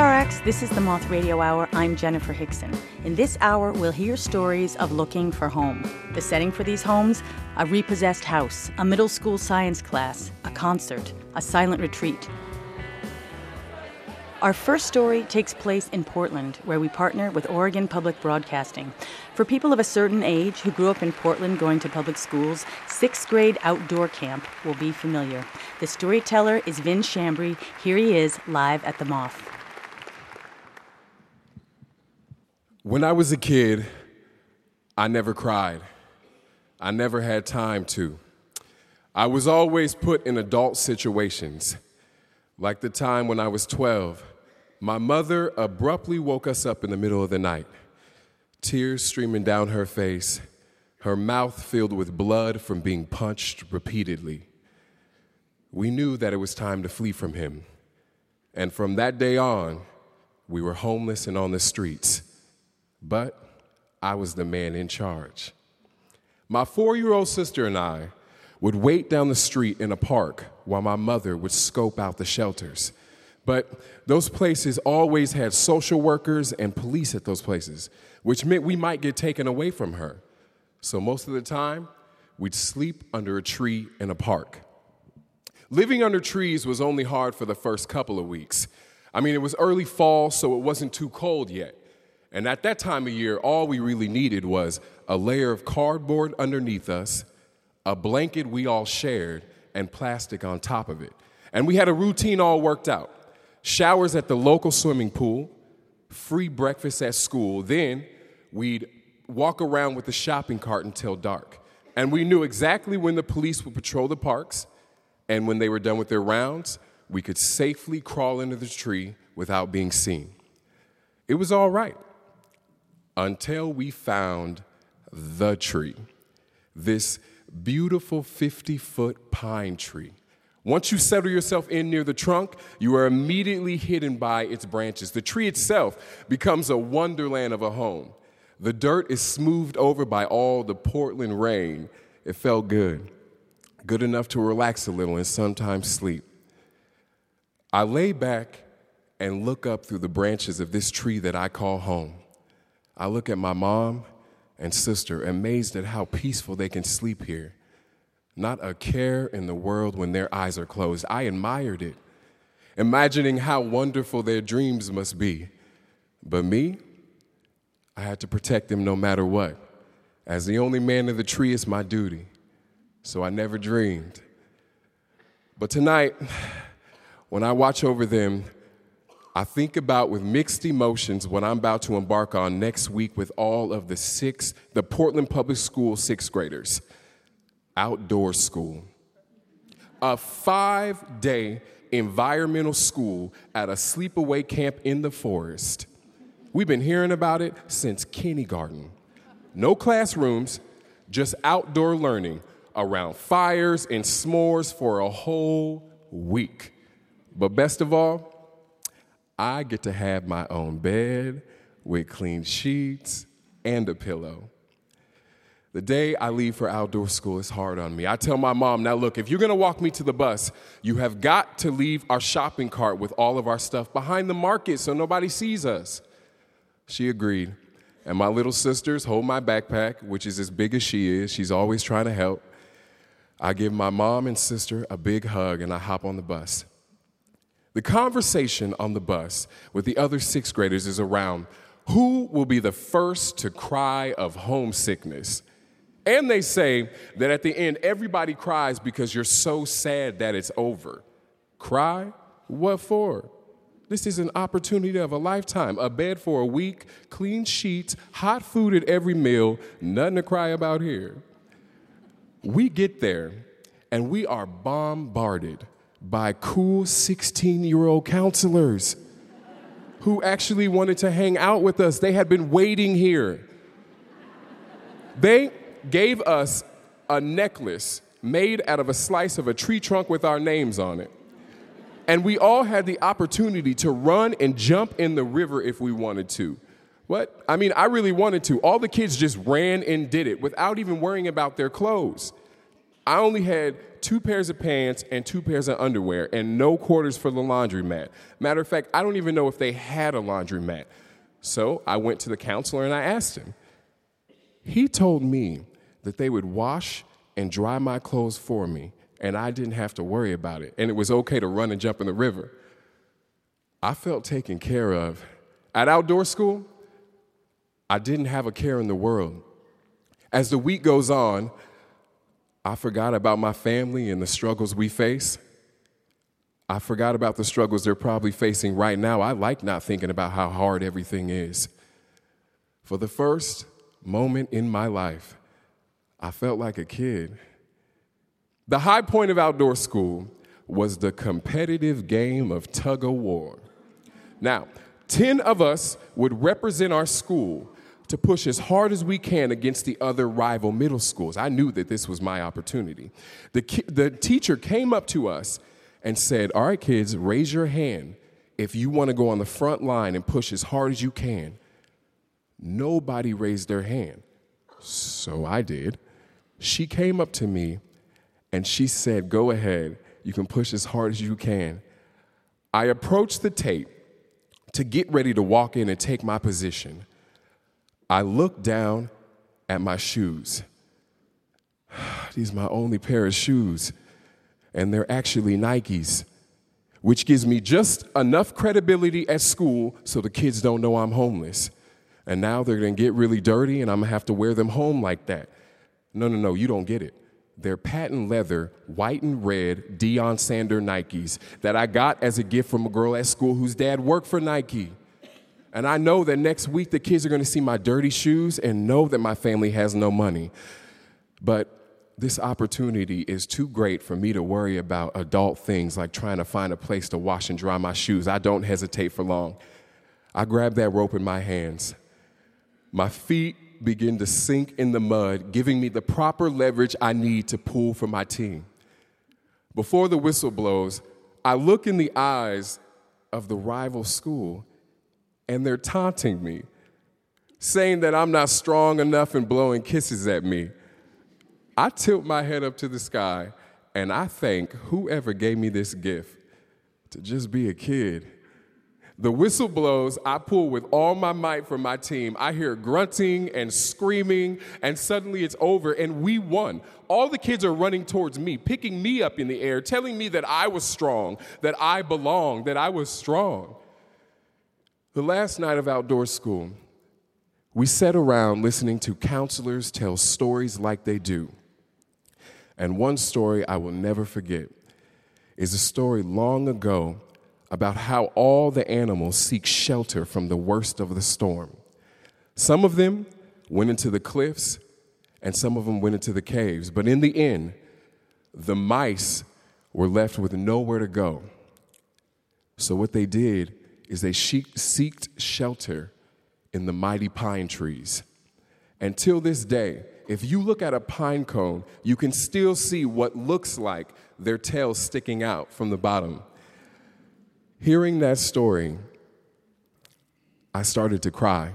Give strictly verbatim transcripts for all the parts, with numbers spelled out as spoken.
R X, this is the Moth Radio Hour. I'm Jennifer Hickson. In this hour, we'll hear stories of looking for home. The setting for these homes, a repossessed house, a middle school science class, a concert, a silent retreat. Our first story takes place in Portland, where we partner with Oregon Public Broadcasting. For people of a certain age who grew up in Portland going to public schools, sixth grade outdoor camp will be familiar. The storyteller is Vin Chambry. Here he is, live at the Moth. When I was a kid, I never cried. I never had time to. I was always put in adult situations. Like the time when I was twelve, my mother abruptly woke us up in the middle of the night, tears streaming down her face, her mouth filled with blood from being punched repeatedly. We knew that it was time to flee from him, and from that day on, we were homeless and on the streets. But I was the man in charge. My four-year-old sister and I would wait down the street in a park while my mother would scope out the shelters. But those places always had social workers and police at those places, which meant we might get taken away from her. So most of the time, we'd sleep under a tree in a park. Living under trees was only hard for the first couple of weeks. I mean, it was early fall, so it wasn't too cold yet. And at that time of year, all we really needed was a layer of cardboard underneath us, a blanket we all shared, and plastic on top of it. And we had a routine all worked out. Showers at the local swimming pool, free breakfast at school. Then we'd walk around with the shopping cart until dark. And we knew exactly when the police would patrol the parks, and when they were done with their rounds, we could safely crawl into the tree without being seen. It was all right until we found the tree, this beautiful fifty-foot pine tree. Once you settle yourself in near the trunk, you are immediately hidden by its branches. The tree itself becomes a wonderland of a home. The dirt is smoothed over by all the Portland rain. It felt good, good enough to relax a little and sometimes sleep. I lay back and look up through the branches of this tree that I call home. I look at my mom and sister, amazed at how peaceful they can sleep here. Not a care in the world when their eyes are closed. I admired it, imagining how wonderful their dreams must be. But me, I had to protect them no matter what. As the only man in the tree, it's my duty. So I never dreamed. But tonight, when I watch over them, I think about with mixed emotions what I'm about to embark on next week with all of the six, the Portland Public School sixth graders. Outdoor school. A five-day environmental school at a sleepaway camp in the forest. We've been hearing about it since kindergarten. No classrooms, just outdoor learning around fires and s'mores for a whole week. But best of all, I get to have my own bed with clean sheets and a pillow. The day I leave for outdoor school is hard on me. I tell my mom, now look, if you're going to walk me to the bus, you have got to leave our shopping cart with all of our stuff behind the market so nobody sees us. She agreed. And my little sisters hold my backpack, which is as big as she is. She's always trying to help. I give my mom and sister a big hug, and I hop on the bus. The conversation on the bus with the other sixth graders is around who will be the first to cry of homesickness. And they say that at the end, everybody cries because you're so sad that it's over. Cry? What for? This is an opportunity of a lifetime. A bed for a week, clean sheets, hot food at every meal, nothing to cry about here. We get there, and we are bombarded by cool sixteen-year-old counselors who actually wanted to hang out with us. They had been waiting here. They gave us a necklace made out of a slice of a tree trunk with our names on it. And we all had the opportunity to run and jump in the river if we wanted to. What? I mean, I really wanted to. All the kids just ran and did it without even worrying about their clothes. I only had two pairs of pants and two pairs of underwear and no quarters for the laundromat. Matter of fact, I don't even know if they had a laundromat. So I went to the counselor and I asked him. He told me that they would wash and dry my clothes for me, and I didn't have to worry about it, and it was okay to run and jump in the river. I felt taken care of. At outdoor school, I didn't have a care in the world. As the week goes on, I forgot about my family and the struggles we face. I forgot about the struggles they're probably facing right now. I like not thinking about how hard everything is. For the first moment in my life, I felt like a kid. The high point of outdoor school was the competitive game of tug-of-war. Now, ten of us would represent our school to push as hard as we can against the other rival middle schools. I knew that this was my opportunity. The, ki- the teacher came up to us and said, all right, kids, raise your hand if you want to go on the front line and push as hard as you can. Nobody raised their hand, so I did. She came up to me and she said, go ahead, you can push as hard as you can. I approached the tape to get ready to walk in and take my position. I looked down at my shoes. These are my only pair of shoes, and they're actually Nikes, which gives me just enough credibility at school so the kids don't know I'm homeless. And now they're gonna get really dirty and I'm gonna have to wear them home like that. No, no, no, you don't get it. They're patent leather, white and red Deion Sanders Nikes that I got as a gift from a girl at school whose dad worked for Nike. And I know that next week the kids are going to see my dirty shoes and know that my family has no money. But this opportunity is too great for me to worry about adult things like trying to find a place to wash and dry my shoes. I don't hesitate for long. I grab that rope in my hands. My feet begin to sink in the mud, giving me the proper leverage I need to pull for my team. Before the whistle blows, I look in the eyes of the rival school, and they're taunting me, saying that I'm not strong enough and blowing kisses at me. I tilt my head up to the sky, and I thank whoever gave me this gift to just be a kid. The whistle blows, I pull with all my might for my team. I hear grunting and screaming, and suddenly it's over, and we won. All the kids are running towards me, picking me up in the air, telling me that I was strong, that I belonged, that I was strong. The last night of outdoor school, we sat around listening to counselors tell stories like they do. And one story I will never forget is a story long ago about how all the animals seek shelter from the worst of the storm. Some of them went into the cliffs, and some of them went into the caves. But in the end, the mice were left with nowhere to go. So what they did is they seeked shelter in the mighty pine trees. Until this day, if you look at a pine cone, you can still see what looks like their tails sticking out from the bottom. Hearing that story, I started to cry.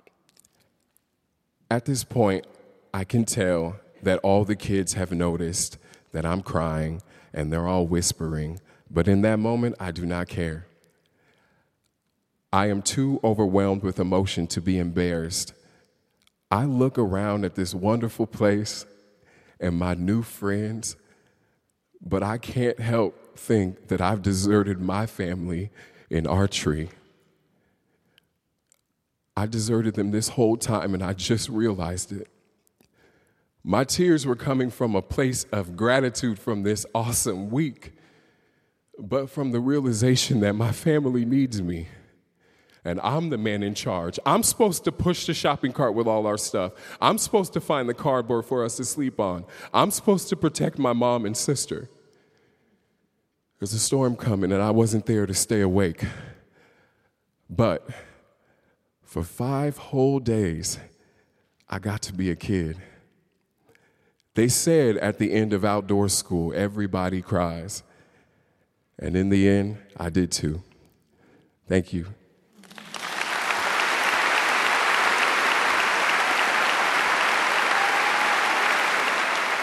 At this point, I can tell that all the kids have noticed that I'm crying and they're all whispering, but in that moment, I do not care. I am too overwhelmed with emotion to be embarrassed. I look around at this wonderful place and my new friends, but I can't help think that I've deserted my family in archery. I deserted them this whole time, and I just realized it. My tears were coming from a place of gratitude from this awesome week, but from the realization that my family needs me. And I'm the man in charge. I'm supposed to push the shopping cart with all our stuff. I'm supposed to find the cardboard for us to sleep on. I'm supposed to protect my mom and sister. There's a storm coming, and I wasn't there to stay awake. But for five whole days, I got to be a kid. They said at the end of outdoor school, everybody cries. And in the end, I did too. Thank you.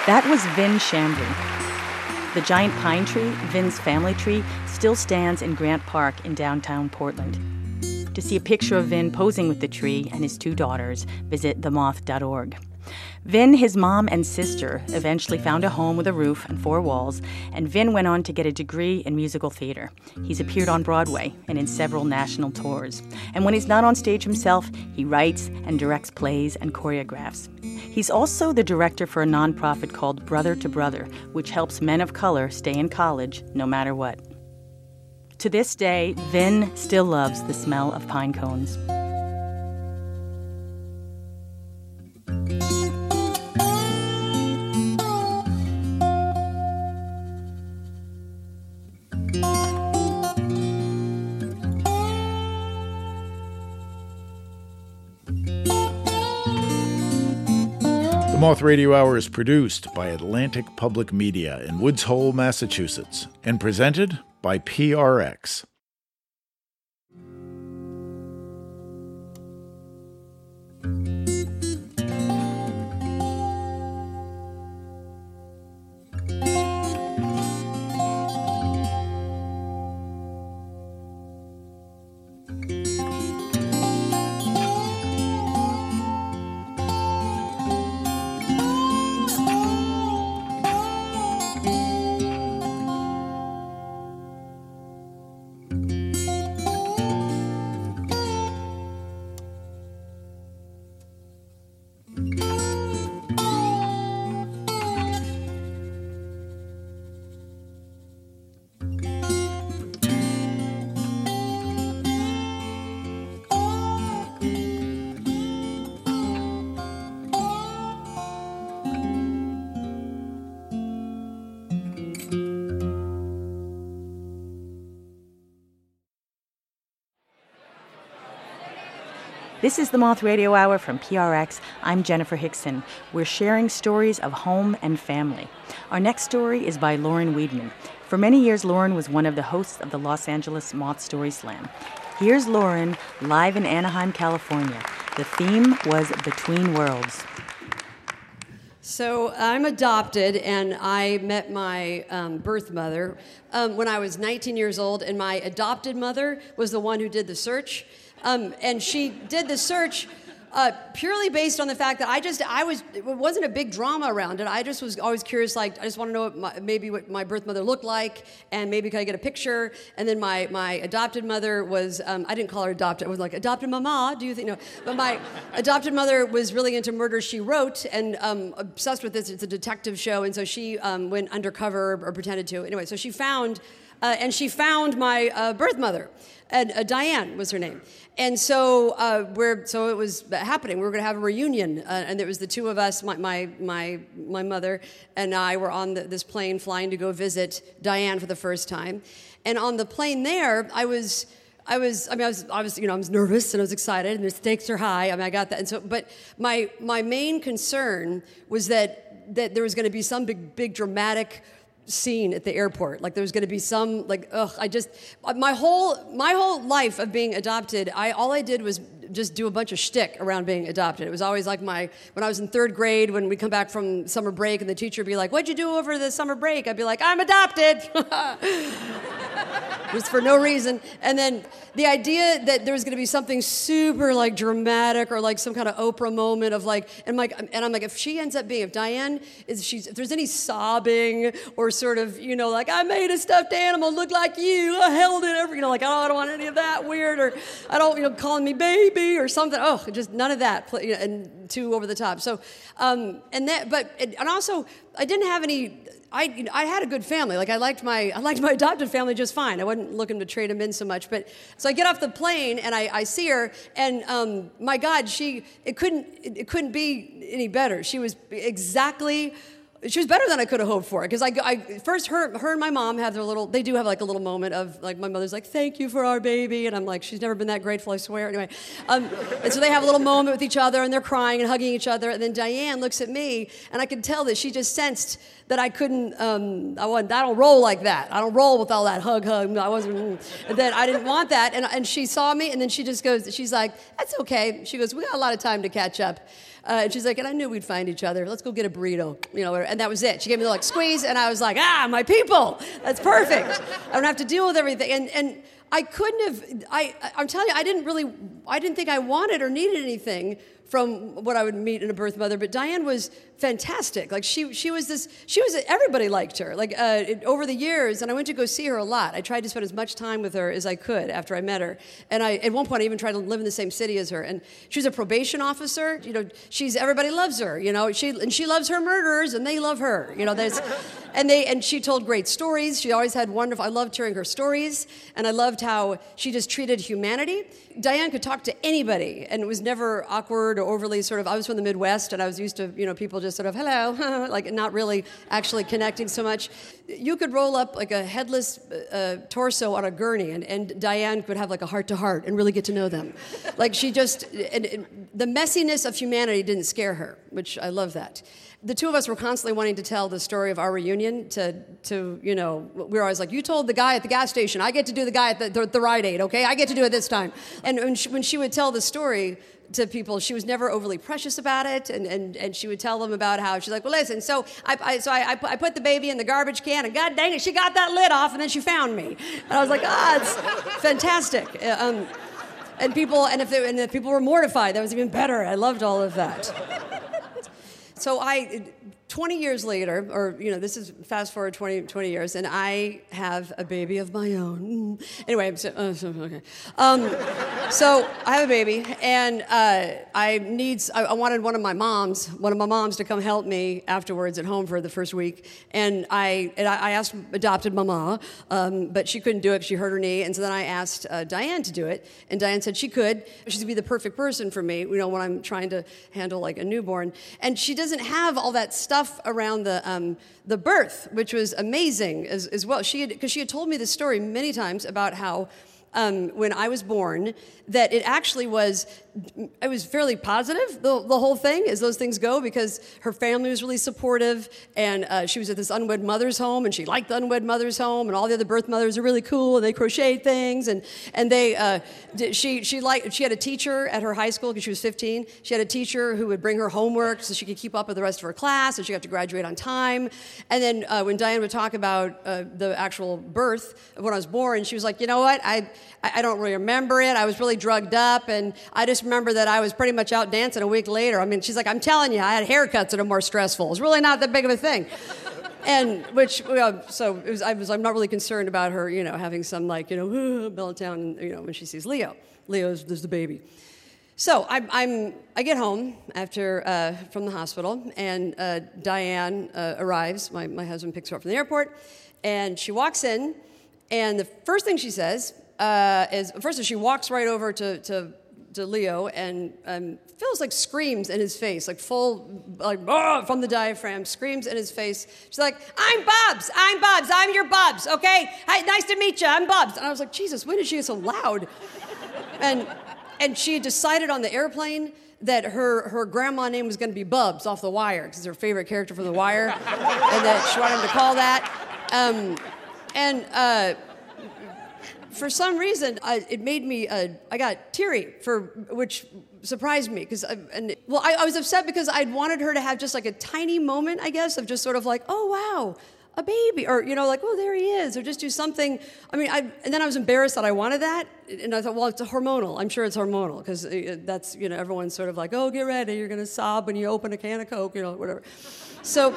That was Vin Chambly. The giant pine tree, Vin's family tree, still stands in Grant Park in downtown Portland. To see a picture of Vin posing with the tree and his two daughters, visit the moth dot org. Vin, his mom, and sister eventually found a home with a roof and four walls, and Vin went on to get a degree in musical theater. He's appeared on Broadway and in several national tours. And when he's not on stage himself, he writes and directs plays and choreographs. He's also the director for a nonprofit called Brother to Brother, which helps men of color stay in college no matter what. To this day, Vin still loves the smell of pine cones. The Moth Radio Hour is produced by Atlantic Public Media in Woods Hole, Massachusetts, and presented by P R X. This is the Moth Radio Hour from P R X. I'm Jennifer Hickson. We're sharing stories of home and family. Our next story is by Lauren Weedman. For many years, Lauren was one of the hosts of the Los Angeles Moth Story Slam. Here's Lauren, live in Anaheim, California. The theme was Between Worlds. So I'm adopted, and I met my um, birth mother um, when I was nineteen years old, and my adopted mother was the one who did the search. Um, and she did the search uh, purely based on the fact that I just, I was, it wasn't a big drama around it. I just was always curious, like, I just want to know what my, maybe what my birth mother looked like, and maybe could I get a picture? And then my, my adopted mother was, um, I didn't call her adopted, I was like, adopted mama, do you think, no. But my adopted mother was really into Murder, She Wrote, and um, obsessed with this. It's a detective show, and so she um, went undercover, or pretended to. Anyway, so she found, uh, and she found my uh, birth mother. And uh, Diane was her name. And so uh, we're so it was happening. We were going to have a reunion, uh, and it was the two of us, my my my, my mother and I, were on the, this plane flying to go visit Diane for the first time. And on the plane there, I was. I was, I mean, I was, I was, you know, I was nervous and I was excited, and the stakes are high. I mean, I got that, and so, but my my main concern was that that there was going to be some big, big dramatic scene at the airport. Like there was going to be some, like, ugh, I just, my whole, my whole life of being adopted, I, all I did was just do a bunch of shtick around being adopted. It was always like my, when I was in third grade, when we come back from summer break and the teacher would be like, what'd you do over the summer break? I'd be like, I'm adopted. It was for no reason. And then the idea that there was going to be something super like dramatic or like some kind of Oprah moment of like, and like, and I'm like, if she ends up being, if Diane is, she's, if there's any sobbing or sort of, you know, like I made a stuffed animal look like you, I held it over, you know, like, oh, I don't want any of that weird, or I don't, you know, calling me baby or something. Oh, just none of that, and too over the top. So, um, and that, but, and also, I didn't have any. I, you know, I had a good family. Like I liked my, I liked my adopted family just fine. I wasn't looking to trade them in so much. But so I get off the plane and I, I see her, and um, my God, she, it couldn't, it, it couldn't be any better. She was exactly. She was better than I could have hoped for. Because I, I first her, her and my mom have their little. They do have like a little moment of like my mother's like, "Thank you for our baby," and I'm like, "She's never been that grateful, I swear." Anyway, um, and so they have a little moment with each other, and they're crying and hugging each other. And then Diane looks at me, and I could tell that she just sensed that I couldn't. Um, I wasn't. I don't roll like that. I don't roll with all that hug, hug. I wasn't. That I didn't want that. And and she saw me, and then she just goes. She's like, "That's okay." She goes, "We got a lot of time to catch up." Uh, and she's like, and I knew we'd find each other. Let's go get a burrito, you know. And and that was it. She gave me the like squeeze, and I was like, ah, my people. That's perfect. I don't have to deal with everything. And and I couldn't have. I I'm telling you, I didn't really. I didn't think I wanted or needed anything from what I would meet in a birth mother, but Diane was fantastic. Like she, she was this. She was. Everybody liked her. Like uh, it, over the years, and I went to go see her a lot. I tried to spend as much time with her as I could after I met her. And I, at one point, I even tried to live in the same city as her. And she was a probation officer. You know, she's everybody loves her. You know, she and she loves her murderers, and they love her. You know, there's, and they and she told great stories. She always had wonderful. I loved hearing her stories, and I loved how she just treated humanity. Diane could talk to anybody, and it was never awkward or overly sort of. I was from the Midwest, and I was used to, you know, people just sort of hello, like not really actually connecting so much. You could roll up like a headless uh, torso on a gurney, and, and Diane could have like a heart to heart and really get to know them. Like she just, and, and the messiness of humanity didn't scare her, which I love that. The two of us were constantly wanting to tell the story of our reunion to, to you know, we were always like, you told the guy at the gas station, I get to do the guy at the, the, the Rite Aid, okay? I get to do it this time. And when she, when she would tell the story to people, she was never overly precious about it, and, and, and she would tell them about how, she's like, well, listen, so I, I so I, I put the baby in the garbage can, and God dang it, she got that lid off, and then she found me. And I was like, ah, it's fantastic. Um, and people, and if, they, and if people were mortified, that was even better. I loved all of that. So I, twenty years later, or, you know, this is fast forward twenty, twenty years, and I have a baby of my own. Anyway, so, uh, so, okay. Um, so I have a baby, and uh, I need, I, I wanted one of my moms, one of my moms to come help me afterwards at home for the first week. And I, and I asked adopted mama, um, but she couldn't do it because she hurt her knee. And so then I asked uh, Diane to do it, and Diane said she could. She's gonna be the perfect person for me, you know, when I'm trying to handle like a newborn. And she doesn't have all that stuff around the um, the birth, which was amazing as, as well. She had, because she had told me this story many times about how um, when I was born, that it actually was, it was fairly positive, the, the whole thing, as those things go, because her family was really supportive, and uh, she was at this unwed mother's home, and she liked the unwed mother's home, and all the other birth mothers are really cool, and they crochet things, and and they, uh, she she liked, she had a teacher at her high school, because she was fifteen, she had a teacher who would bring her homework so she could keep up with the rest of her class, and she got to graduate on time. And then uh, when Diane would talk about uh, the actual birth, when I was born, she was like, you know what, I I don't really remember it, I was really drugged up, and I just remember that I was pretty much out dancing a week later. I mean, she's like, I'm telling you, I had haircuts that are more stressful. It's really not that big of a thing. And which, you know, so it was, I was, I'm not really concerned about her, you know, having some like, you know, meltdown, you know, when she sees Leo. Leo's there's the baby. So I, I'm, I get home after uh, from the hospital, and uh, Diane uh, arrives. My my husband picks her up from the airport, and she walks in, and the first thing she says uh, is, first of all, she walks right over to to. to Leo, and um, feels like screams in his face, like full, like, oh, from the diaphragm, screams in his face. She's like, I'm Bubs, I'm Bubs, I'm your Bubs, okay? Hi, nice to meet you, I'm Bubs. And I was like, Jesus, when did she get so loud? And and she had decided on the airplane that her, her grandma name was gonna be Bubs off The Wire, because it's her favorite character from The Wire, and that she wanted him to call that. Um, and, uh, for some reason, I, it made me, uh, I got teary, for which surprised me. Because, and well, I, I was upset because I'd wanted her to have just like a tiny moment, I guess, of just sort of like, oh, wow, a baby. Or, you know, like, oh, there he is. Or just do something. I mean, I, and then I was embarrassed that I wanted that. And I thought, well, it's hormonal. I'm sure it's hormonal. Because that's, you know, everyone's sort of like, oh, get ready. You're going to sob when you open a can of Coke, you know, whatever. So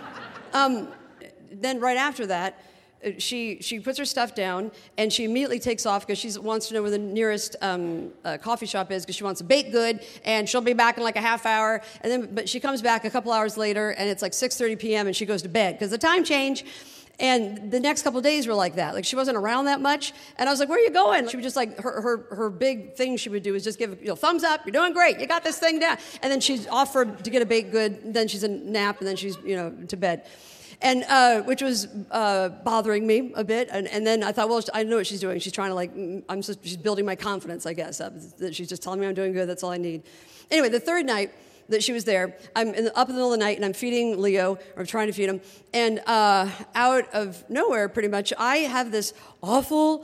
um, then right after that, She she puts her stuff down, and she immediately takes off because she wants to know where the nearest um, uh, coffee shop is, because she wants a baked good, and she'll be back in like a half hour. And then, but she comes back a couple hours later, and it's like six thirty p.m. and she goes to bed because the time change. And the next couple of days were like that. Like she wasn't around that much, and I was like, "Where are you going?" She would just like her her her big thing she would do is just give, you know, thumbs up. You're doing great. You got this thing down. And then she's off for to get a baked good. Then she's a nap, and then she's, you know, to bed. And uh, which was uh, bothering me a bit, and, and then I thought, well, I know what she's doing. She's trying to like, I'm just, she's building my confidence, I guess. Uh, that she's just telling me I'm doing good. That's all I need. Anyway, the third night that she was there, I'm in the, up in the middle of the night, and I'm feeding Leo, or I'm trying to feed him, and uh, out of nowhere, pretty much, I have this awful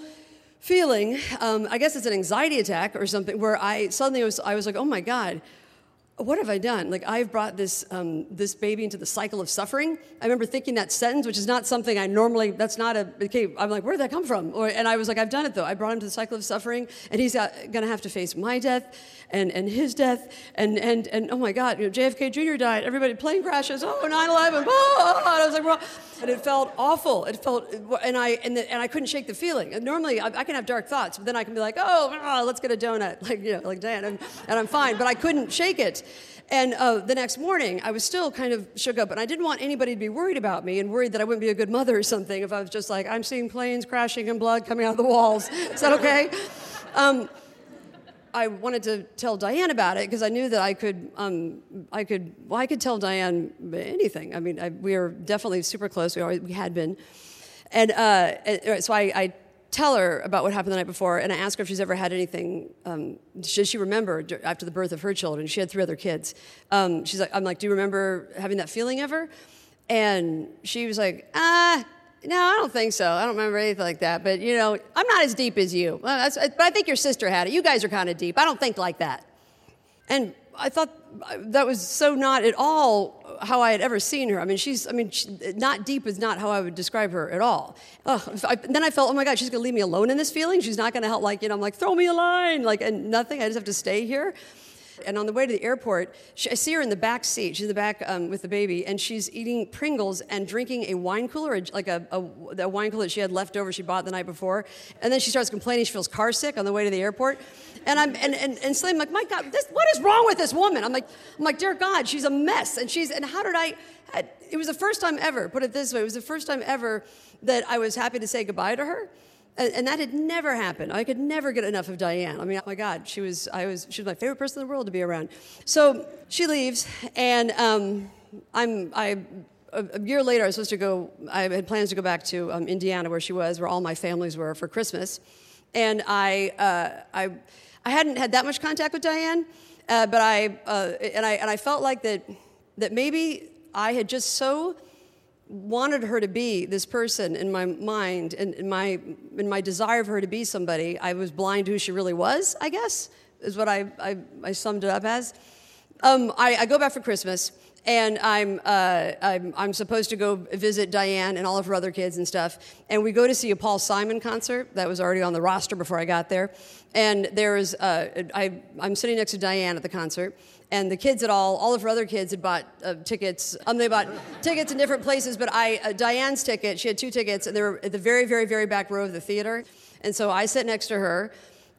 feeling. Um, I guess it's an anxiety attack or something, where I suddenly was, I was like, oh my God. what have I done? Like, I've brought this um, this baby into the cycle of suffering. I remember thinking that sentence, which is not something I normally, that's not a, okay, I'm like, where did that come from? Or, and I was like, I've done it though. I brought him to the cycle of suffering, and he's got, gonna have to face my death, and, and his death, and, and, and oh my God, you know, J F K Junior died, everybody, plane crashes, oh, nine eleven, oh, and I was like, well, and it felt awful. It felt, and I, and, the, and I couldn't shake the feeling. And normally, I, I can have dark thoughts, but then I can be like, oh, oh let's get a donut, like, you know, like Dan, and, and I'm fine, but I couldn't shake it. And uh, the next morning, I was still kind of shook up, and I didn't want anybody to be worried about me and worried that I wouldn't be a good mother or something if I was just like, I'm seeing planes crashing and blood coming out of the walls. Is that okay? Um, I wanted to tell Diane about it because I knew that I could, um, I could, well, I could tell Diane anything. I mean, I, we are definitely super close. We always, we had been, and, uh, and so I, I tell her about what happened the night before, and I ask her if she's ever had anything. Um, does she remember after the birth of her children? She had three other kids. Um, she's like, I'm like, do you remember having that feeling ever? And she was like, ah. No, I don't think so. I don't remember anything like that. But, you know, I'm not as deep as you. Well, that's, but I think your sister had it. You guys are kind of deep. I don't think like that. And I thought that was so not at all how I had ever seen her. I mean, she's, I mean, she, not deep is not how I would describe her at all. Oh, I, then I felt, oh my God, she's going to leave me alone in this feeling? She's not going to help, like, you know, I'm like, throw me a line, like, and nothing. I just have to stay here. And on the way to the airport, she, I see her in the back seat. She's in the back um, with the baby, and she's eating Pringles and drinking a wine cooler, like a, a, a wine cooler that she had left over she bought the night before. And then she starts complaining she feels car sick on the way to the airport. And I'm and and, and so I'm like, my God, this, what is wrong with this woman? I'm like, I'm like, dear God, she's a mess. And she's and how did I? It was the first time ever. Put it this way, it was the first time ever that I was happy to say goodbye to her. And that had never happened. I could never get enough of Diane. I mean, oh my God, she was, I was, she was my favorite person in the world to be around. So she leaves, and um, I'm, I, a, a year later, I was supposed to go, I had plans to go back to um, Indiana, where she was, where all my families were for Christmas. And I, uh, I, I hadn't had that much contact with Diane, uh, but I, uh, and I, and I felt like that, that maybe I had just so wanted her to be this person in my mind, and in my in my desire of her to be somebody. I was blind to who she really was, I guess, is what I I, I summed it up as. Um, I, I go back for Christmas, and I'm, uh, I'm I'm supposed to go visit Diane and all of her other kids and stuff. And we go to see a Paul Simon concert that was already on the roster before I got there. And there's uh, I I'm sitting next to Diane at the concert. And the kids had all, all of her other kids had bought uh, tickets. Um, they bought tickets in different places, but I, uh, Diane's ticket, she had two tickets, and they were at the very, very, very back row of the theater. And so I sit next to her.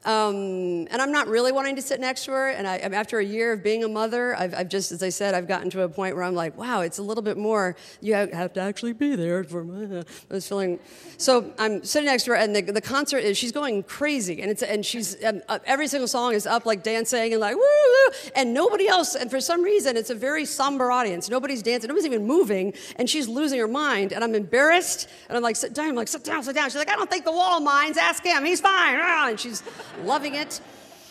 Um, and I'm not really wanting to sit next to her. And I, after a year of being a mother, I've, I've just, as I said, I've gotten to a point where I'm like, wow, it's a little bit more, you have to actually be there for my, I was feeling. So I'm sitting next to her, and the, the concert is, she's going crazy. And it's, and she's, um, uh, every single song is up like dancing and like, woo, woo, and nobody else, and for some reason, it's a very somber audience. Nobody's dancing, nobody's even moving, and she's losing her mind. And I'm embarrassed, and I'm like, sit down, I'm like, sit down, sit down. She's like, I don't think the wall minds, ask him, he's fine. And she's loving it.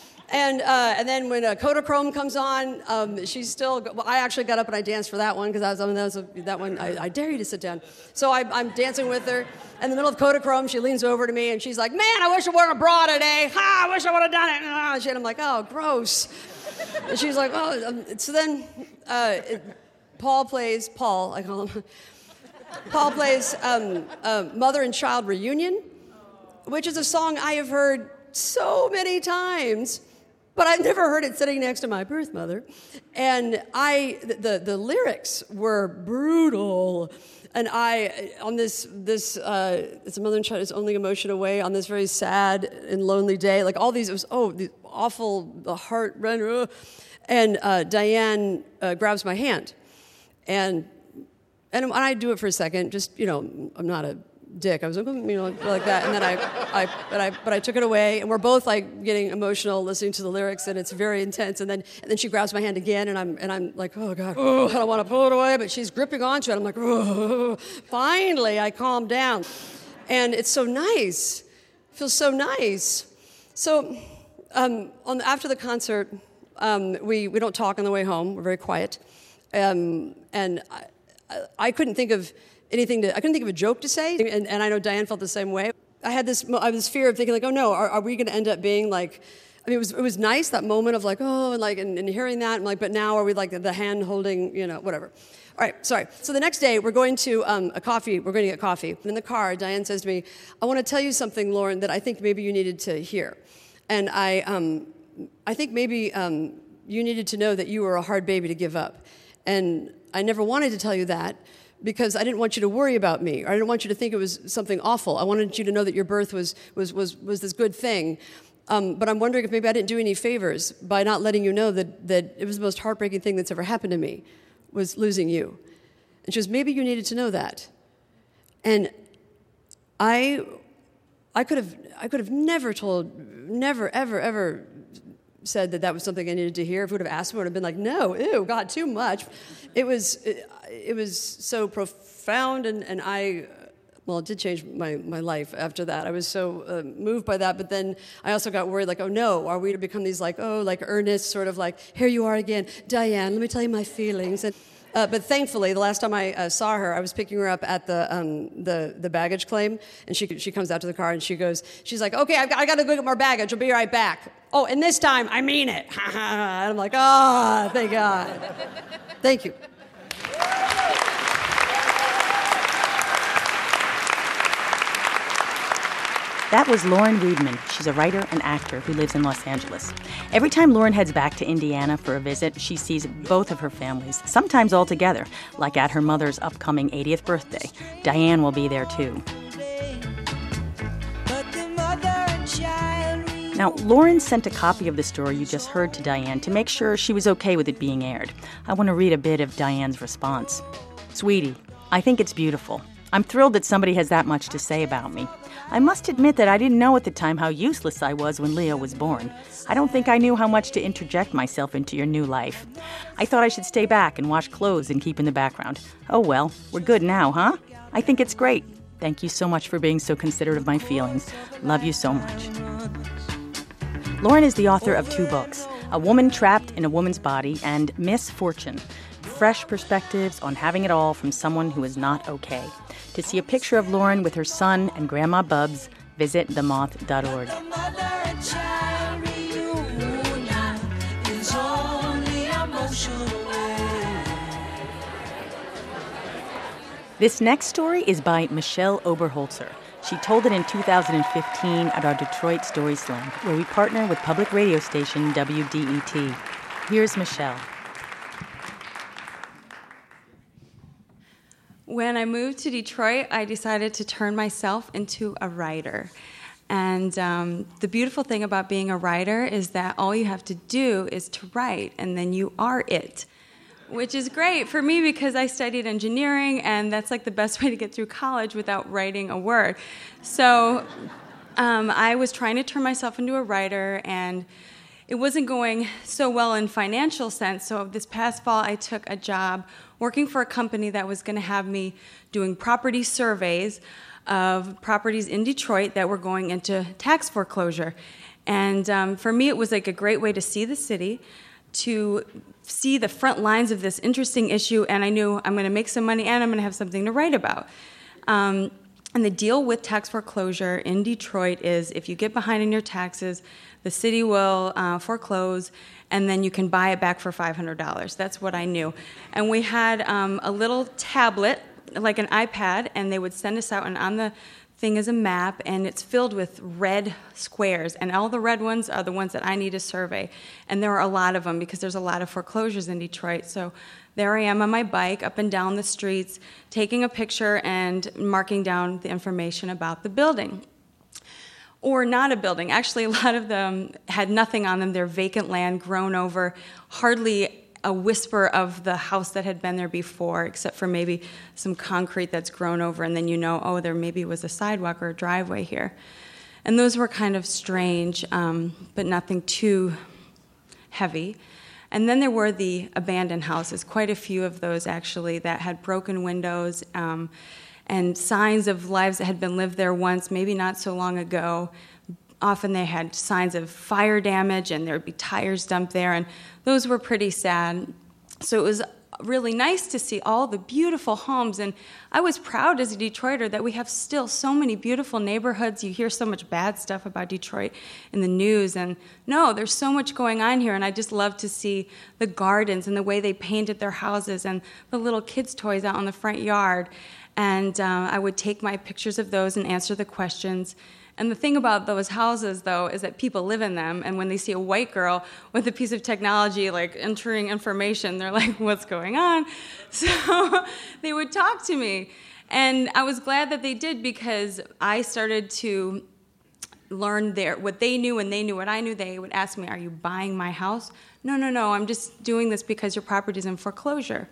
And uh, and then when uh, Kodachrome comes on, um, she's still, well, I actually got up and I danced for that one, because I was, I mean, that, was a, that one, I, I dare you to sit down. So I, I'm dancing with her. In the middle of Kodachrome, she leans over to me and she's like, man, I wish I wore a bra today. Ha, I wish I would have done it. And I'm like, oh, gross. And she's like, oh, um, so then uh, it, Paul plays, Paul, I call him, Paul plays um, uh, Mother and Child Reunion, which is a song I have heard so many times, but I've never heard it sitting next to my birth mother. And I, the, the lyrics were brutal. And I, on this, this uh, it's a mother and child, its only emotion away, on this very sad and lonely day, like all these, it was, oh, the awful, the heart render. And uh, Diane uh, grabs my hand. And, and I do it for a second, just, you know, I'm not a dick. I was like, you know, like that, and then I, I, but I, but I took it away, and we're both like getting emotional listening to the lyrics, and it's very intense. And then, and then she grabs my hand again, and I'm, and I'm like, oh God, oh, I don't want to pull it away, but she's gripping onto it. I'm like, oh. Finally, I calm down, and it's so nice. It feels so nice. So, um, on after the concert, um, we we don't talk on the way home. We're very quiet, um, and I, I, I couldn't think of anything to, I couldn't think of a joke to say, and, and I know Diane felt the same way. I had this, I had this fear of thinking like, oh no, are, are we going to end up being like I mean, it was it was nice, that moment of like, oh, and like, and, and hearing that, and like, but now are we like the hand holding, you know, whatever. All right, sorry. So the next day, we're going to um, a coffee, we're going to get coffee. And in the car, Diane says to me, I want to tell you something, Lauren, that I think maybe you needed to hear. And I, um, I think maybe um, you needed to know that you were a hard baby to give up. And I never wanted to tell you that, because I didn't want you to worry about me, or I didn't want you to think it was something awful. I wanted you to know that your birth was was was was this good thing. Um, but I'm wondering if maybe I didn't do any favors by not letting you know that that it was the most heartbreaking thing that's ever happened to me, was losing you. And she goes, maybe you needed to know that. And I I could have I could have never told, never, ever, ever said that that was something I needed to hear. If we would have asked me, I would have been like, no, ew, God, too much. It was it, it was so profound, and, and I, well, it did change my, my life after that. I was so uh, moved by that, but then I also got worried, like, oh no, are we to become these like, oh, like earnest, sort of like, here you are again, Diane, let me tell you my feelings. And Uh, but thankfully, the last time I uh, saw her, I was picking her up at the um, the the baggage claim, and she she comes out to the car and she goes, she's like, okay, I've got, I got to go get more baggage. I'll be right back. Oh, and this time I mean it. And I'm like, oh, thank God. Thank you. That was Lauren Weedman. She's a writer and actor who lives in Los Angeles. Every time Lauren heads back to Indiana for a visit, she sees both of her families, sometimes all together, like at her mother's upcoming eightieth birthday. Diane will be there too. Now, Lauren sent a copy of the story you just heard to Diane to make sure she was okay with it being aired. I want to read a bit of Diane's response. Sweetie, I think it's beautiful. I'm thrilled that somebody has that much to say about me. I must admit that I didn't know at the time how useless I was when Leo was born. I don't think I knew how much to interject myself into your new life. I thought I should stay back and wash clothes and keep in the background. Oh well, we're good now, huh? I think it's great. Thank you so much for being so considerate of my feelings. Love you so much. Lauren is the author of two books, A Woman Trapped in a Woman's Body and Misfortune, fresh perspectives on having it all from someone who is not okay. To see a picture of Lauren with her son and Grandma Bubs, visit the moth dot org. This next story is by Michelle Oberholzer. She told it in two thousand fifteen at our Detroit Story Slam, where we partner with public radio station W D E T. Here's Michelle. When I moved to Detroit, I decided to turn myself into a writer. And um, the beautiful thing about being a writer is that all you have to do is to write, and then you are it, which is great for me because I studied engineering, and that's like the best way to get through college without writing a word. So um, I was trying to turn myself into a writer, and it wasn't going so well in financial sense. So this past fall, I took a job working for a company that was going to have me doing property surveys of properties in Detroit that were going into tax foreclosure. And um, for me, it was like a great way to see the city, to see the front lines of this interesting issue, and I knew I'm going to make some money and I'm going to have something to write about. Um, and the deal with tax foreclosure in Detroit is if you get behind in your taxes, the city will uh, foreclose, and then you can buy it back for five hundred dollars. That's what I knew. And we had um, a little tablet, like an iPad, and they would send us out, and on the thing is a map, and it's filled with red squares, and all the red ones are the ones that I need to survey. And there are a lot of them because there's a lot of foreclosures in Detroit. So there I am on my bike up and down the streets, taking a picture and marking down the information about the building. Or not a building. Actually, a lot of them had nothing on them. They're vacant land, grown over, hardly a whisper of the house that had been there before, except for maybe some concrete that's grown over, and then you know, oh, there maybe was a sidewalk or a driveway here. And those were kind of strange, um, but nothing too heavy. And then there were the abandoned houses, quite a few of those actually, that had broken windows, um, and signs of lives that had been lived there once, maybe not so long ago. Often they had signs of fire damage, and there would be tires dumped there, and those were pretty sad. So it was really nice to see all the beautiful homes. And I was proud as a Detroiter that we have still so many beautiful neighborhoods. You hear so much bad stuff about Detroit in the news. And no, there's so much going on here. And I just love to see the gardens and the way they painted their houses and the little kids' toys out in the front yard. And uh, I would take my pictures of those and answer the questions. And the thing about those houses, though, is that people live in them, and when they see a white girl with a piece of technology, like entering information, they're like, what's going on? So they would talk to me. And I was glad that they did, because I started to learn their, what they knew, and they knew what I knew. They would ask me, are you buying my house? No, no, no, I'm just doing this because your property's in foreclosure.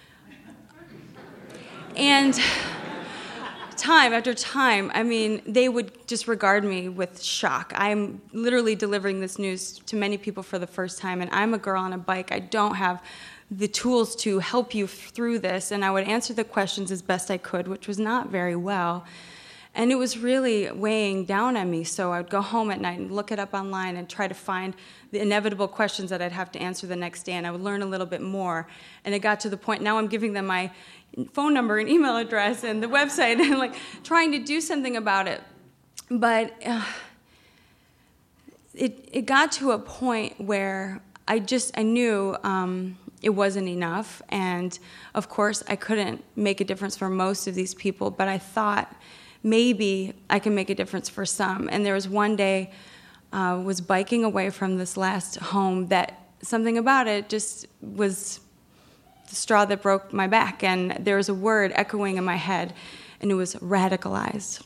And time after time, I mean, they would just regard me with shock. I'm literally delivering this news to many people for the first time, and I'm a girl on a bike. I don't have the tools to help you through this, and I would answer the questions as best I could, which was not very well. And it was really weighing down on me, so I would go home at night and look it up online and try to find the inevitable questions that I'd have to answer the next day, and I would learn a little bit more. And it got to the point, now I'm giving them my phone number and email address and the website and like trying to do something about it. But uh, it it got to a point where I just, I knew um, it wasn't enough. And of course, I couldn't make a difference for most of these people, but I thought maybe I can make a difference for some. And there was one day I uh, was biking away from this last home that something about it just was the straw that broke my back, and there was a word echoing in my head, and it was radicalized.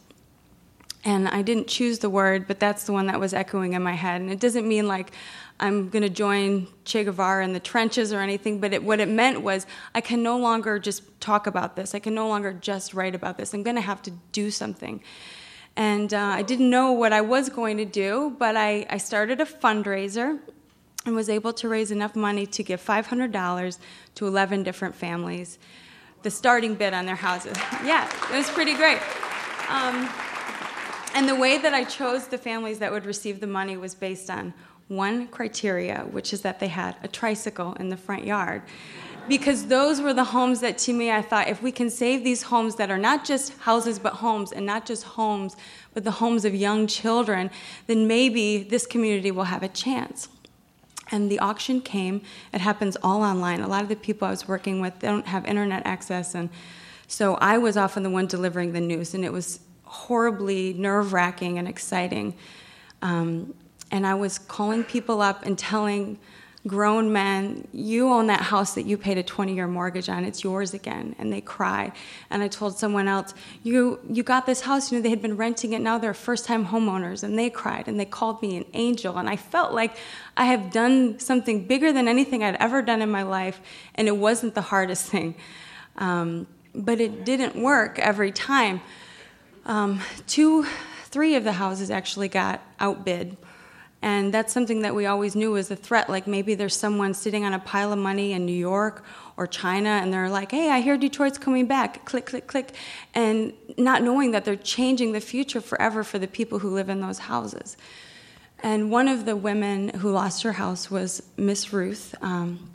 And I didn't choose the word, but that's the one that was echoing in my head. And it doesn't mean like I'm going to join Che Guevara in the trenches or anything, but it, what it meant was I can no longer just talk about this. I can no longer just write about this. I'm going to have to do something. And uh, I didn't know what I was going to do, but I, I started a fundraiser and was able to raise enough money to give five hundred dollars to eleven different families, the starting bid on their houses. Yeah, it was pretty great. Um, and the way that I chose the families that would receive the money was based on one criteria, which is that they had a tricycle in the front yard. Because those were the homes that, to me, I thought, if we can save these homes that are not just houses but homes, and not just homes, but the homes of young children, then maybe this community will have a chance. And the auction came. It happens all online. A lot of the people I was working with, they don't have internet access, and so I was often the one delivering the news, and it was horribly nerve-wracking and exciting. Um, and I was calling people up and telling grown men, you own that house that you paid a twenty-year mortgage on, it's yours again. And they cried. And I told someone else, you you got this house, you know, they had been renting it, now they're first-time homeowners, and they cried, and they called me an angel. And I felt like I have done something bigger than anything I'd ever done in my life, and it wasn't the hardest thing. Um, but it didn't work every time. Um, two, three of the houses actually got outbid. And that's something that we always knew was a threat. Like maybe there's someone sitting on a pile of money in New York or China, and they're like, hey, I hear Detroit's coming back, click, click, click. And not knowing that they're changing the future forever for the people who live in those houses. And one of the women who lost her house was Miss Ruth. Um,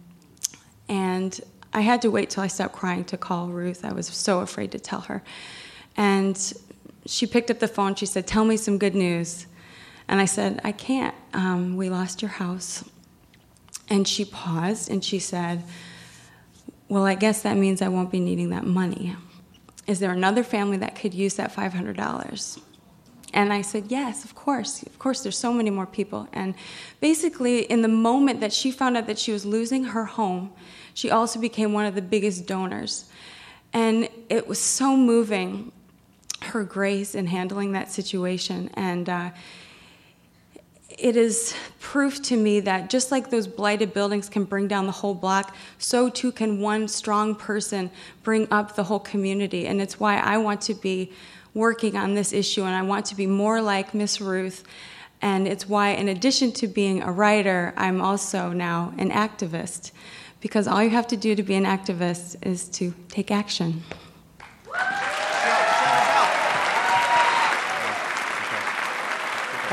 and I had to wait till I stopped crying to call Ruth. I was so afraid to tell her. And she picked up the phone. She said, tell me some good news. And I said, I can't. Um, we lost your house. And she paused, and she said, well, I guess that means I won't be needing that money. Is there another family that could use that five hundred dollars? And I said, yes, of course. Of course, there's so many more people. And basically, in the moment that she found out that she was losing her home, she also became one of the biggest donors. And it was so moving, her grace in handling that situation. And uh, it is proof to me that just like those blighted buildings can bring down the whole block, so too can one strong person bring up the whole community. And it's why I want to be working on this issue, and I want to be more like Miss Ruth. And it's why, in addition to being a writer, I'm also now an activist. Because all you have to do to be an activist is to take action.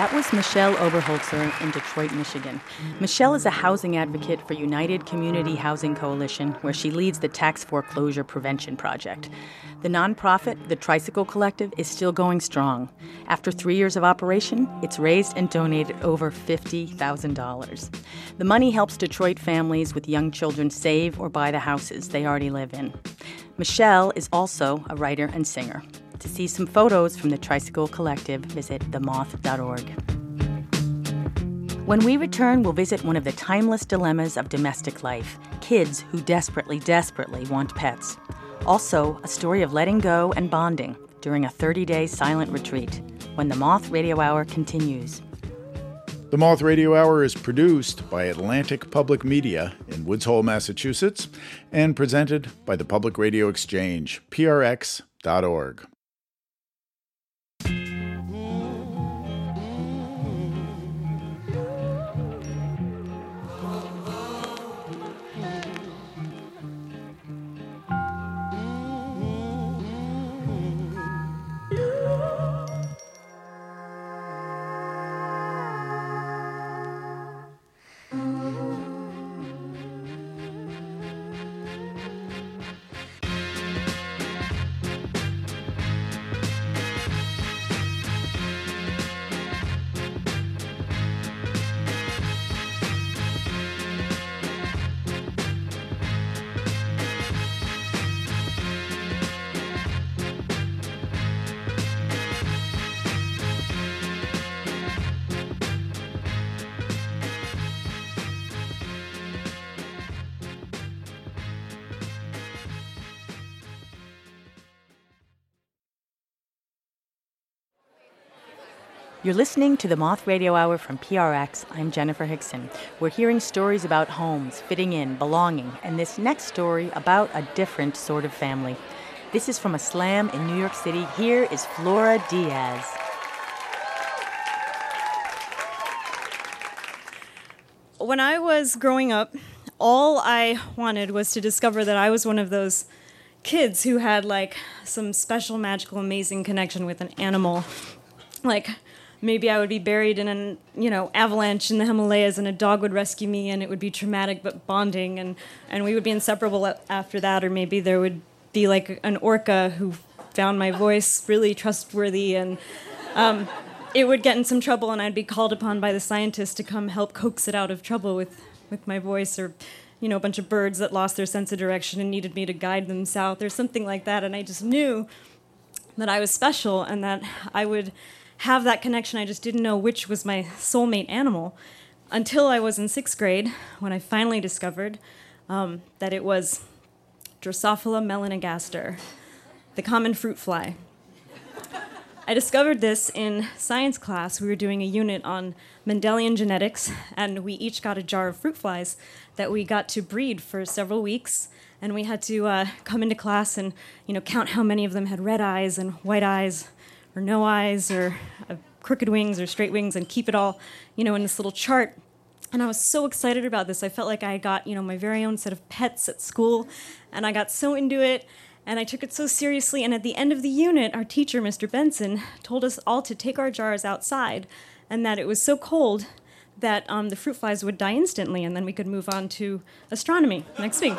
That was Michelle Oberholzer in Detroit, Michigan. Michelle is a housing advocate for United Community Housing Coalition, where she leads the Tax Foreclosure Prevention Project. The nonprofit, the Tricycle Collective, is still going strong. After three years of operation, it's raised and donated over fifty thousand dollars. The money helps Detroit families with young children save or buy the houses they already live in. Michelle is also a writer and singer. To see some photos from the Tricycle Collective, visit the moth dot org. When we return, we'll visit one of the timeless dilemmas of domestic life, kids who desperately, desperately want pets. Also, a story of letting go and bonding during a thirty-day silent retreat, when the Moth Radio Hour continues. The Moth Radio Hour is produced by Atlantic Public Media in Woods Hole, Massachusetts, and presented by the Public Radio Exchange, P R X dot org. You're listening to the Moth Radio Hour from P R X. I'm Jennifer Hickson. We're hearing stories about homes, fitting in, belonging, and this next story about a different sort of family. This is from a slam in New York City. Here is Flora Diaz. When I was growing up, all I wanted was to discover that I was one of those kids who had, like, some special, magical, amazing connection with an animal. Like, maybe I would be buried in an, you know, avalanche in the Himalayas and a dog would rescue me and it would be traumatic but bonding and, and we would be inseparable after that. Or maybe there would be like an orca who found my voice really trustworthy and um, it would get in some trouble and I'd be called upon by the scientists to come help coax it out of trouble with, with my voice. Or, you know, a bunch of birds that lost their sense of direction and needed me to guide them south or something like that. And I just knew that I was special and that I would have that connection. I just didn't know which was my soulmate animal until I was in sixth grade when I finally discovered um, that it was Drosophila melanogaster, the common fruit fly. I discovered this in science class. We were doing a unit on Mendelian genetics, and we each got a jar of fruit flies that we got to breed for several weeks. And we had to uh, come into class and, you know, count how many of them had red eyes and white eyes, or no eyes, or uh, crooked wings, or straight wings, and keep it all, you know, in this little chart. And I was so excited about this. I felt like I got, you know, my very own set of pets at school, and I got so into it, and I took it so seriously. And at the end of the unit, our teacher, Mister Benson, told us all to take our jars outside, and that it was so cold that um, the fruit flies would die instantly, and then we could move on to astronomy next week.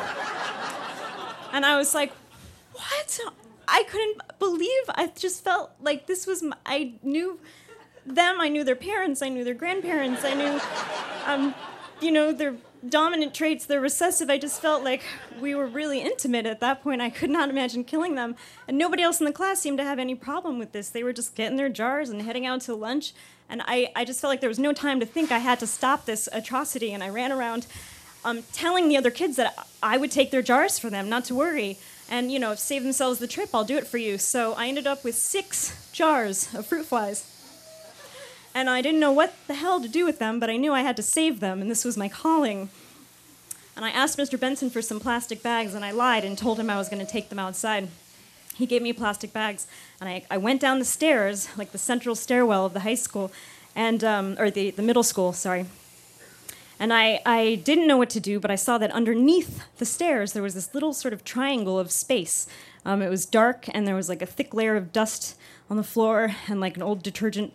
And I was like, what? I couldn't believe, I just felt like this was, my, I knew them, I knew their parents, I knew their grandparents, I knew, um, you know, their dominant traits, their recessive. I just felt like we were really intimate at that point. I could not imagine killing them. And nobody else in the class seemed to have any problem with this. They were just getting their jars and heading out to lunch. And I, I just felt like there was no time to think. I had to stop this atrocity. And I ran around um, telling the other kids that I would take their jars for them, not to worry. And, you know, save themselves the trip, I'll do it for you. So I ended up with six jars of fruit flies. And I didn't know what the hell to do with them, but I knew I had to save them, and this was my calling. And I asked Mister Benson for some plastic bags, and I lied and told him I was going to take them outside. He gave me plastic bags, and I, I went down the stairs, like the central stairwell of the high school, and um, or the, the middle school, sorry. And I, I didn't know what to do, but I saw that underneath the stairs there was this little sort of triangle of space. Um, it was dark, and there was like a thick layer of dust on the floor, and like an old detergent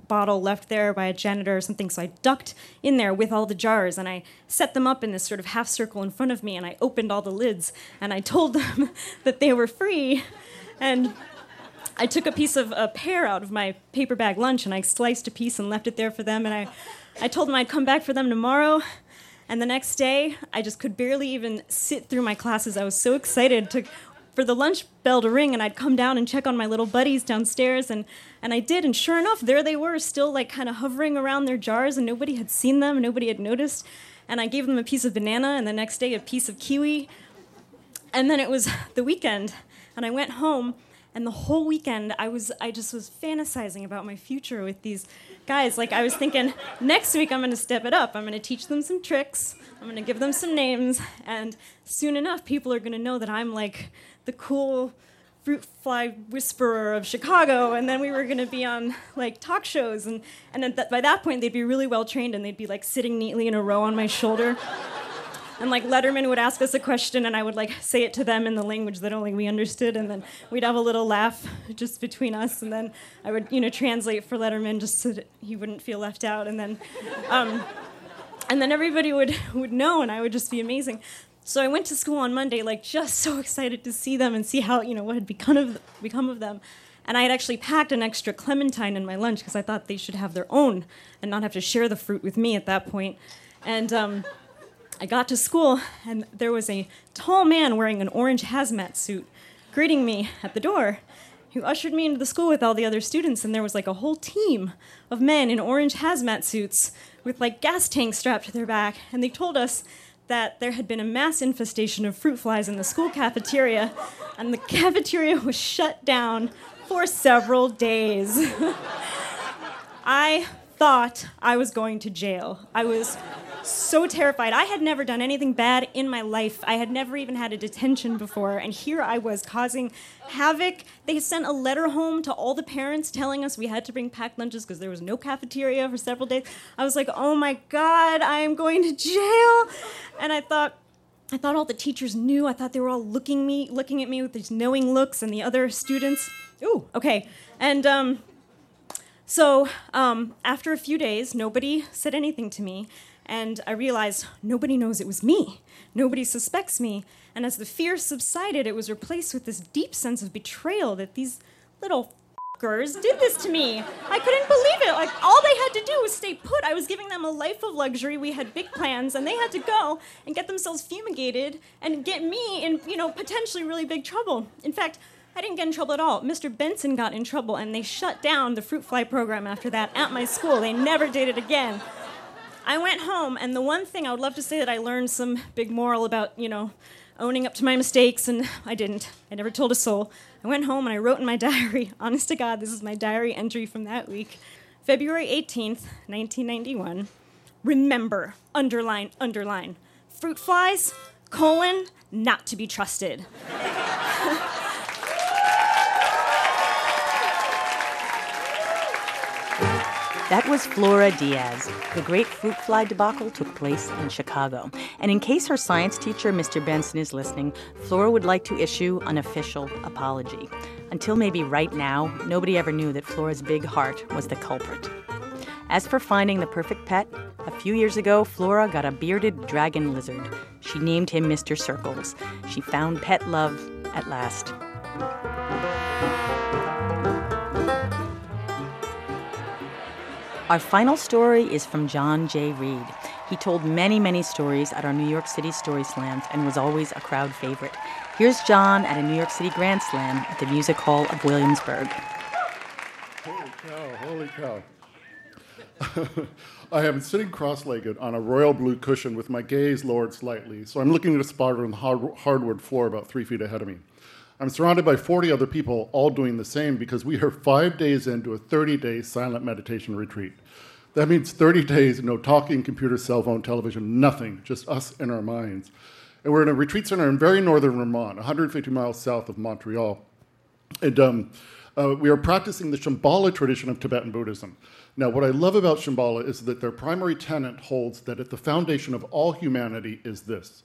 bottle left there by a janitor or something. So I ducked in there with all the jars, and I set them up in this sort of half circle in front of me, and I opened all the lids, and I told them that they were free. And I took a piece of a pear out of my paper bag lunch, and I sliced a piece and left it there for them, and I, I told them I'd come back for them tomorrow. And the next day, I just could barely even sit through my classes. I was so excited to for the lunch bell to ring, and I'd come down and check on my little buddies downstairs, and, and I did, and sure enough, there they were, still like kind of hovering around their jars, and nobody had seen them, nobody had noticed, and I gave them a piece of banana, and the next day a piece of kiwi, and then it was the weekend, and I went home, and the whole weekend I was I just was fantasizing about my future with these guys. Like, I was thinking, next week I'm going to step it up. I'm going to teach them some tricks. I'm going to give them some names. And soon enough, people are going to know that I'm like the cool fruit fly whisperer of Chicago. And then we were going to be on like talk shows. And, and then th- by that point, they'd be really well trained, and they'd be like sitting neatly in a row on my shoulder. And like Letterman would ask us a question, and I would like say it to them in the language that only we understood, and then we'd have a little laugh just between us, and then I would, you know, translate for Letterman just so that he wouldn't feel left out, and then, um, and then everybody would would know, and I would just be amazing. So I went to school on Monday, like just so excited to see them and see how, you know, what had become of become of them. And I had actually packed an extra clementine in my lunch because I thought they should have their own and not have to share the fruit with me at that point. And um, I got to school, and there was a tall man wearing an orange hazmat suit greeting me at the door, who ushered me into the school with all the other students, and there was like a whole team of men in orange hazmat suits with like gas tanks strapped to their back, and they told us that there had been a mass infestation of fruit flies in the school cafeteria, and the cafeteria was shut down for several days. I thought I was going to jail. I was so terrified. I had never done anything bad in my life. I had never even had a detention before, and here I was causing havoc. They sent a letter home to all the parents telling us we had to bring packed lunches because there was no cafeteria for several days. I was like, oh my God, I am going to jail. And I thought, I thought all the teachers knew. I thought they were all looking me, looking at me with these knowing looks, and the other students. Ooh, okay. And um, so um, after a few days, nobody said anything to me. And I realized nobody knows it was me. Nobody suspects me. And as the fear subsided, it was replaced with this deep sense of betrayal that these little f***ers did this to me. I couldn't believe it. Like, all they had to do was stay put. I was giving them a life of luxury. We had big plans, and they had to go and get themselves fumigated and get me in, you know, potentially really big trouble. In fact, I didn't get in trouble at all. Mister Benson got in trouble, and they shut down the fruit fly program after that at my school. They never did it again. I went home, and the one thing I would love to say that I learned some big moral about, you know, owning up to my mistakes, and I didn't. I never told a soul. I went home, and I wrote in my diary, honest to God, this is my diary entry from that week, February eighteenth, nineteen ninety-one, remember, underline, underline, fruit flies, colon, not to be trusted. That was Flora Diaz. The great fruit fly debacle took place in Chicago. And in case her science teacher, Mister Benson, is listening, Flora would like to issue an official apology. Until maybe right now, nobody ever knew that Flora's big heart was the culprit. As for finding the perfect pet, a few years ago, Flora got a bearded dragon lizard. She named him Mister Circles. She found pet love at last. Our final story is from John J. Reed. He told many, many stories at our New York City Story Slams and was always a crowd favorite. Here's John at a New York City Grand Slam at the Music Hall of Williamsburg. Holy cow, holy cow. I am sitting cross-legged on a royal blue cushion with my gaze lowered slightly, so I'm looking at a spotter on the hard- hardwood floor about three feet ahead of me. I'm surrounded by forty other people, all doing the same, because we are five days into a thirty-day silent meditation retreat. That means thirty days, no talking, computer, cell phone, television, nothing, just us and our minds. And we're in a retreat center in very northern Vermont, one hundred fifty miles south of Montreal. And um, uh, we are practicing the Shambhala tradition of Tibetan Buddhism. Now, what I love about Shambhala is that their primary tenet holds that at the foundation of all humanity is this: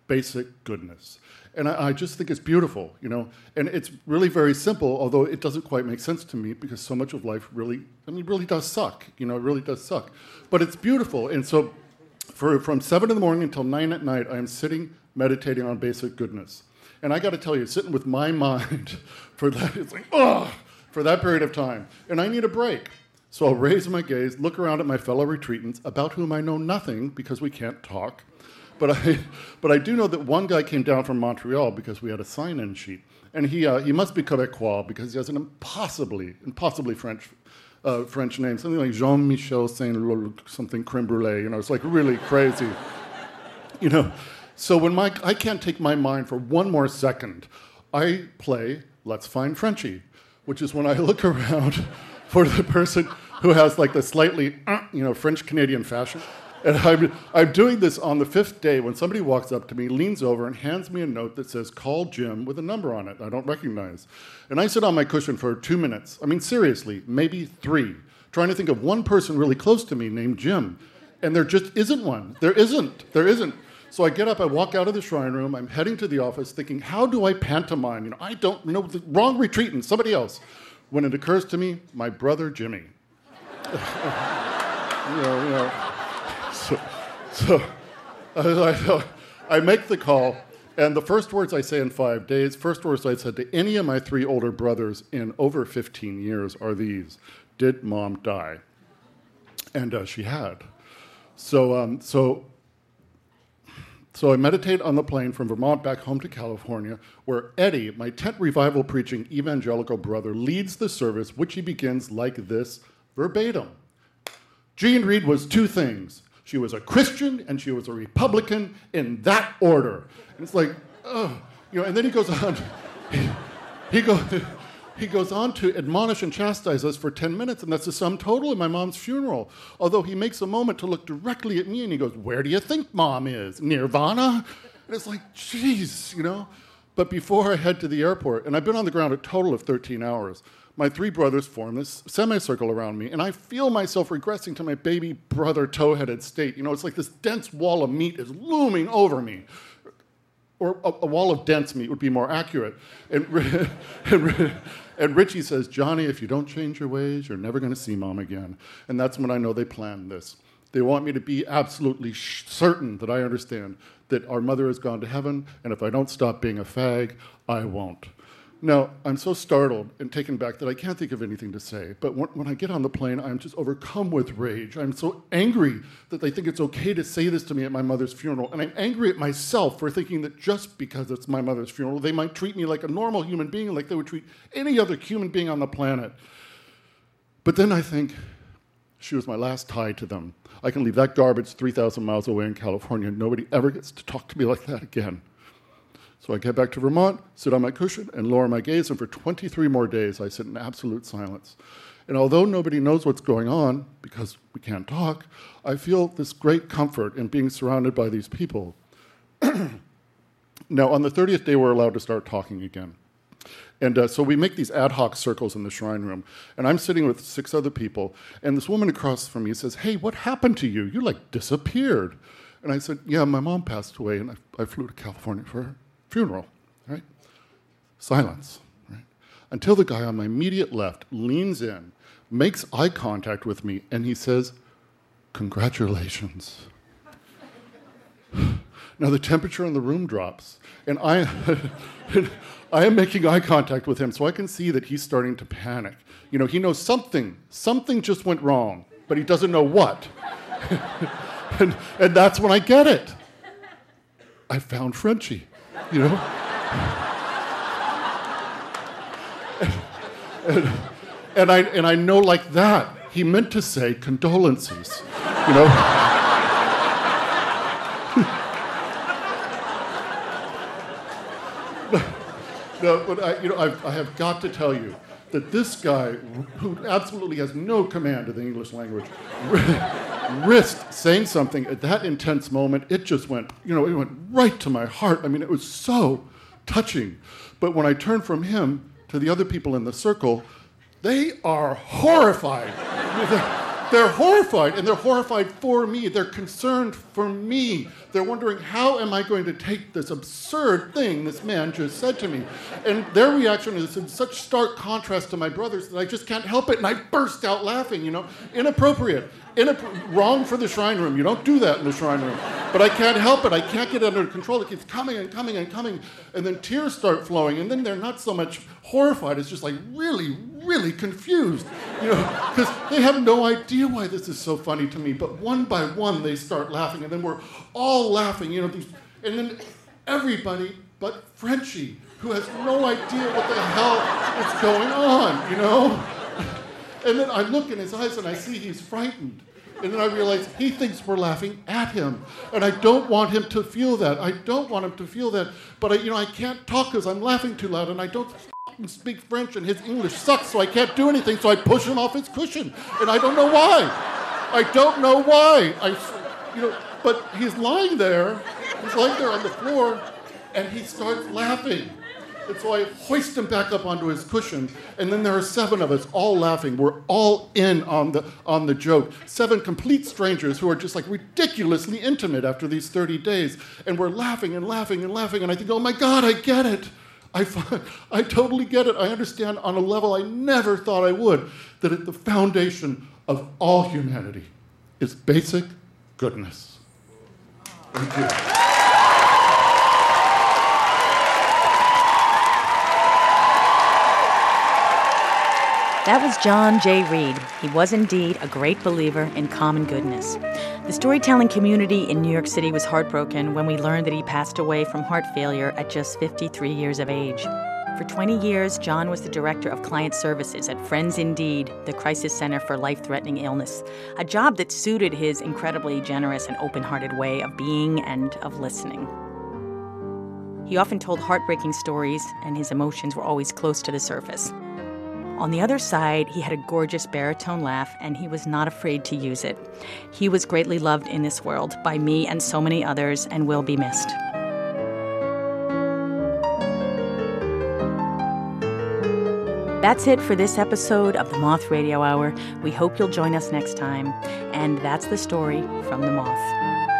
basic goodness. And I, I just think it's beautiful, you know. And it's really very simple, although it doesn't quite make sense to me because so much of life really, I mean, really does suck. You know, it really does suck. But it's beautiful. And so for from seven in the morning until nine at night, I am sitting meditating on basic goodness. And I got to tell you, sitting with my mind for that, it's like, oh, for that period of time. And I need a break. So I'll raise my gaze, look around at my fellow retreatants, about whom I know nothing because we can't talk. But I, but I do know that one guy came down from Montreal because we had a sign-in sheet. And he uh, he must be Quebecois because he has an impossibly, impossibly French uh, French name. Something like Jean-Michel Saint-Luc, something creme brulee. You know, it's like really crazy. You know, so when my I can't take my mind for one more second, I play Let's Find Frenchie, which is when I look around for the person who has like the slightly, uh, you know, French-Canadian fashion. And I'm, I'm doing this on the fifth day when somebody walks up to me, leans over, and hands me a note that says, call Jim, with a number on it I don't recognize. And I sit on my cushion for two minutes. I mean, seriously, maybe three, trying to think of one person really close to me named Jim. And there just isn't one. There isn't. There isn't. So I get up, I walk out of the shrine room, I'm heading to the office thinking, how do I pantomime? You know, I don't know, the wrong retreatant, somebody else. When it occurs to me, my brother Jimmy. you know, you know. So, so I, I make the call, and the first words I say in five days, first words I said to any of my three older brothers in over fifteen years are these: did mom die? And uh, she had. So, um, so, so I meditate on the plane from Vermont back home to California, where Eddie, my tent revival preaching evangelical brother, leads the service, which he begins like this, verbatim. Jean Reed was two things. She was a Christian and she was a Republican in that order. And it's like, oh, you know, and then he goes on, he, he, go, he goes on to admonish and chastise us for ten minutes, and that's the sum total in my mom's funeral. Although he makes a moment to look directly at me and he goes, where do you think mom is? Nirvana? And it's like, geez, you know. But before I head to the airport, and I've been on the ground a total of thirteen hours, my three brothers form this semicircle around me, and I feel myself regressing to my baby brother toe-headed state. You know, it's like this dense wall of meat is looming over me. Or a, a wall of dense meat would be more accurate. And, and, and Richie says, Johnny, if you don't change your ways, you're never going to see mom again. And that's when I know they planned this. They want me to be absolutely sh- certain that I understand that our mother has gone to heaven, and if I don't stop being a fag, I won't. Now, I'm so startled and taken back that I can't think of anything to say. But when, when I get on the plane, I'm just overcome with rage. I'm so angry that they think it's okay to say this to me at my mother's funeral. And I'm angry at myself for thinking that just because it's my mother's funeral, they might treat me like a normal human being, like they would treat any other human being on the planet. But then I think, she was my last tie to them. I can leave that garbage three thousand miles away in California, and nobody ever gets to talk to me like that again. So I get back to Vermont, sit on my cushion, and lower my gaze, and for twenty-three more days, I sit in absolute silence. And although nobody knows what's going on, because we can't talk, I feel this great comfort in being surrounded by these people. Now, on the thirtieth day, we're allowed to start talking again. And uh, so we make these ad hoc circles in the shrine room, and I'm sitting with six other people, and this woman across from me says, hey, what happened to you? You, like, disappeared. And I said, yeah, my mom passed away, and I, I flew to California for her funeral, right? Silence, right? Until the guy on my immediate left leans in, makes eye contact with me, and he says, congratulations. Now the temperature in the room drops, and I, I am making eye contact with him, so I can see that he's starting to panic. You know, he knows something, something just went wrong, but he doesn't know what. and, and that's when I get it. I found Frenchie, you know? and, and, and, I, and I know like that, he meant to say condolences, you know? No, but I, you know, I've, I have got to tell you that this guy, who absolutely has no command of the English language, risked saying something at that intense moment. It just went, you know, it went right to my heart. I mean, it was so touching. But when I turned from him to the other people in the circle, they are horrified. they're horrified, and they're horrified for me. They're concerned for me. They're wondering, how am I going to take this absurd thing this man just said to me? And their reaction is in such stark contrast to my brother's that I just can't help it, and I burst out laughing, you know? Inappropriate. Inapp- wrong for the shrine room. You don't do that in the shrine room. But I can't help it. I can't get it under control. It keeps coming and coming and coming. And then tears start flowing. And then they're not so much horrified. It's just like really, really confused. You know, because they have no idea why this is so funny to me. But one by one, they start laughing. And then we're all laughing. You know, these, and then everybody but Frenchie, who has no idea what the hell is going on, you know? And then I look in his eyes and I see he's frightened. And then I realize he thinks we're laughing at him. And I don't want him to feel that. I don't want him to feel that. But, I, you know, I can't talk because I'm laughing too loud. And I don't speak French and his English sucks, so I can't do anything. So I push him off his cushion. And I don't know why. I don't know why. I, you know, but he's lying there. He's lying there on the floor. And he starts laughing. And so I hoist him back up onto his cushion, and then there are seven of us all laughing. We're all in on the on the joke. Seven complete strangers who are just like ridiculously intimate after these thirty days. And we're laughing and laughing and laughing, and I think, oh my God, I get it. I, I totally get it. I understand on a level I never thought I would, that at the foundation of all humanity is basic goodness. Thank you. That was John J. Reed. He was indeed a great believer in common goodness. The storytelling community in New York City was heartbroken when we learned that he passed away from heart failure at just fifty-three years of age. For twenty years, John was the director of client services at Friends Indeed, the crisis center for life-threatening illness, a job that suited his incredibly generous and open-hearted way of being and of listening. He often told heartbreaking stories, and his emotions were always close to the surface. On the other side, he had a gorgeous baritone laugh, and he was not afraid to use it. He was greatly loved in this world by me and so many others, and will be missed. That's it for this episode of the Moth Radio Hour. We hope you'll join us next time. And that's the story from the Moth.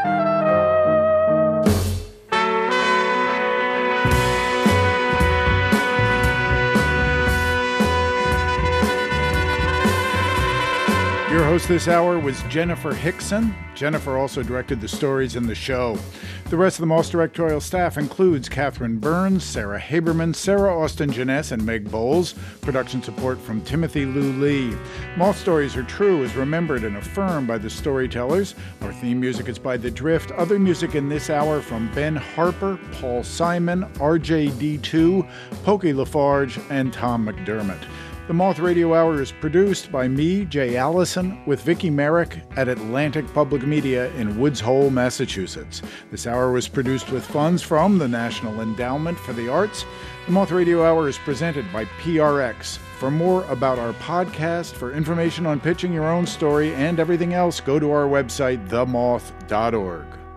Your host this hour was Jennifer Hickson. Jennifer also directed the stories in the show. The rest of the Moth directorial staff includes Catherine Burns, Sarah Haberman, Sarah Austin Jeunesse, and Meg Bowles. Production support from Timothy Lou Lee. Moth Stories Are True is remembered and affirmed by the storytellers. Our theme music is by The Drift. Other music in this hour from Ben Harper, Paul Simon, R J D two, Pokey Lafarge, and Tom McDermott. The Moth Radio Hour is produced by me, Jay Allison, with Vicki Merrick at Atlantic Public Media in Woods Hole, Massachusetts. This hour was produced with funds from the National Endowment for the Arts. The Moth Radio Hour is presented by P R X. For more about our podcast, for information on pitching your own story and everything else, go to our website, the moth dot org.